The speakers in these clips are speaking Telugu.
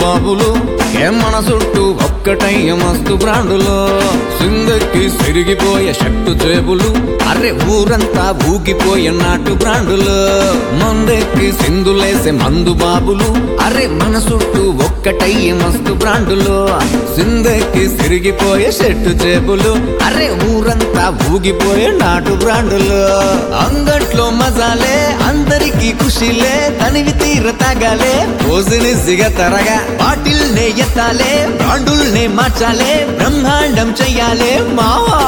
బాబులు మన చుట్టూ ఒక్కటయ్య మస్తు బ్రాండులు సిందెక్కి సిరిగిపోయే షట్టు జేబులు అరే ఊరంతా ఊగిపోయే నాటు బ్రాండులు మందెక్కి సిందులేసే మందు బాబులు అరే మన చుట్టూ ఒక్కటయ్య మస్తు బ్రాండులు సిందెక్కి సిరిగిపోయే షట్టు జేబులు అరే ఊరంతా ఊగిపోయే నాటు బ్రాండులు అంగట్లో మజాలే అందరికీ ఖుషిలే తనివి తీర తాగాలే పోజిని సిగతరగా బాటిల్నే ఎత్తాలే బ్రాండుల్నే మార్చాలే బ్రహ్మాండం చెయ్యాలే మావా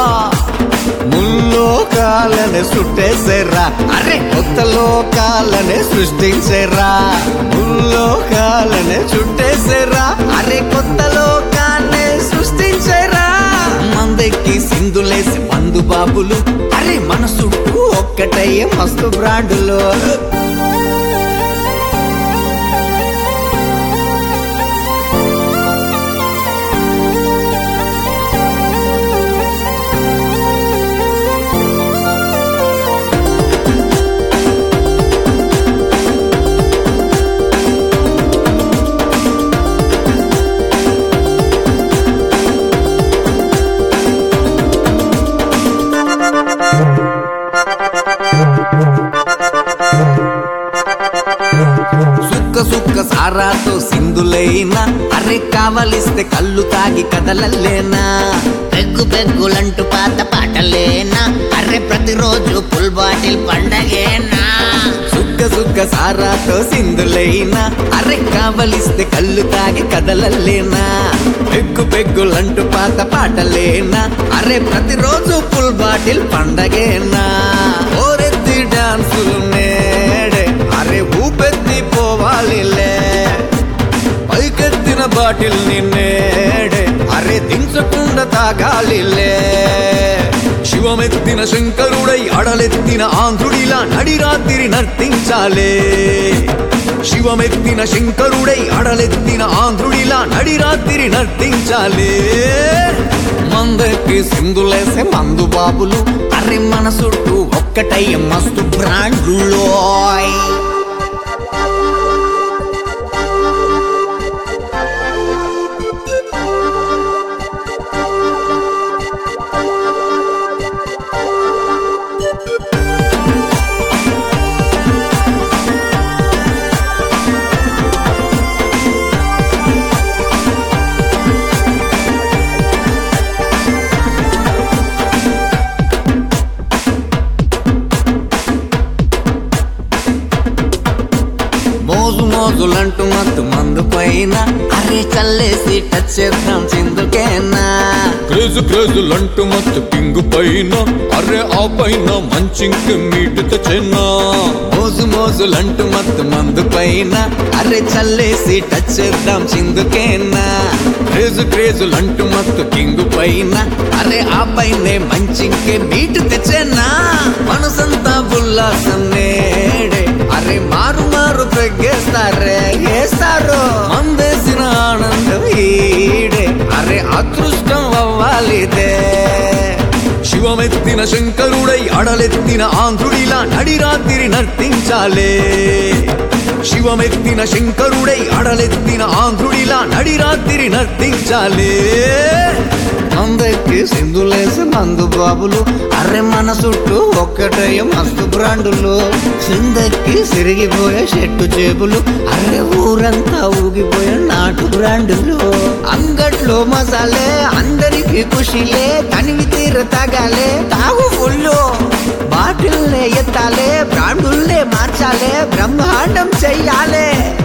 ముల్లోకాలనే సుట్టేసేరా అరే కొత్త లోకాలనే సృష్టించేరా ముల్లోకాలనే చుట్టేసేరా అరే కొత్త లోకాన్ని సృష్టించేరా మందెక్కి సిందులేసి మందు బాబులు అరే మన చుట్టూ ఒక్కటయ్యే మస్తు బ్రాండులు సుక్క సారాతో సింధులైనా అరే కావలిస్తే కళ్ళు తాగి కదలలేనా పెగ్గు పెగ్గులంటూ పాత పాటలేనా అరే ప్రతిరోజు ఫుల్ బాటిల్ పండగేనా సుక్క సారాతో సింధులైనా అరే కావలిస్తే కళ్ళు తాగి కదలలేనా పెగ్గు పెగ్గులంటూ పాత పాటలేనా అరే ప్రతిరోజు ఫుల్ బాటిల్ పండగేనా ఓరెత్తి డాన్సులు నేడే అరే ఊపెత్తి పోవాలిలే పైకెత్తిన బాటిల్ నిన్నేడే అరే దించకుండా తాగాలిలే శివమెత్తిన శంకరుడై అడలెత్తిన ఆంధ్రుడిలా నడిరాత్రి నర్తించాలే శివమెత్తిన శంకరుడై అడలెత్తిన ఆంధ్రుడిలా నడిరాత్రి నర్తించాలే మందెక్కి సిందులేసే మందు బాబులు అరే మన చుట్టూ ఒక్కటయ్య మస్తు బ్రాండ్లో మోజులంటూ మత్తు మందు పైన అరే చల్లేసి టచ్ చేద్దాం చిందుకేనా క్రేజులంటూ మత్తు పింగు పైన అరే ఆ పైన మంచింకి మీటు తెచ్చేనా మోజులంటూ మత్తు మందు పైన అరే చల్లేసి టచ్ చేద్దాం చిందుకేనా క్రేజులంటూ మత్తు కింగు పైన అరే ఆ పైనే మంచింకే మీటు తెచ్చేనా మనసంతా ఉల్లాసం నేడే అరే మారు పెగ్గేస్తారే వేస్తారు మందేసిన ఆనందం ఈడే అరే అదృష్టం అవ్వాలిదే శివమెత్తిన శంకరుడై అడలెత్తిన ఆంధ్రుడిలా నడిరాత్రి నర్తించాలే శివమెత్తిన శంకరుడై అడలెత్తిన ఆంధ్రుడిలా నడిరాత్రి నర్తించాలే మందెక్కి సింధులేసి మందు బాబులు అరే మన చుట్టూ ఒక్కటయ్య మస్తు బ్రాండులు సిందెక్కి సిరిగిపోయే షెట్టు జేబులు అరే ఊరంతా ఊగిపోయే నాటు బ్రాండులు అంగట్లో మసాలే అందరికీ ఖుషిలే తనివి తీర తాగాలే తాగు ఫుల్లు బాటిల్నే ఎత్తాలే బ్రాండుల్నే మార్చాలే బ్రహ్మాండం చెయ్యాలే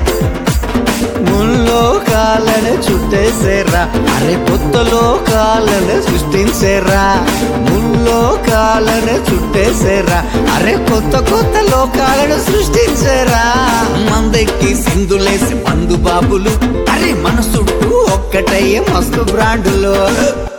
ముల్లోకాలనే చుట్టేసేరా అరే కొత్త లోకాలనే సృష్టించేరా ముల్లోకాలనే చుట్టేసేరా అరే కొత్త లోకాలను సృష్టించేరా మందెక్కి సిందులేసి మందు బాబులు అరే మన చుట్టూ ఒక్కటయ్యే మస్తు బ్రాండులు